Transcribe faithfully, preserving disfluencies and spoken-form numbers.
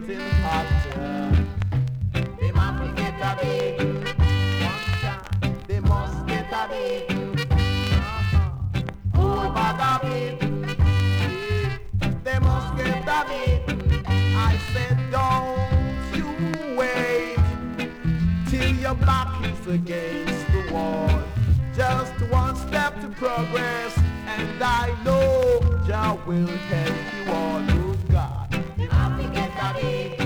getting hotter. They must get a beating. One time, they must get a beating. Uh-huh. Oh, bag a beating. They must get a beating. I said, don't you wait till your back is against the wall. Just one step to progress, and I know Jah will help you all. Oh God, you have to get a beat.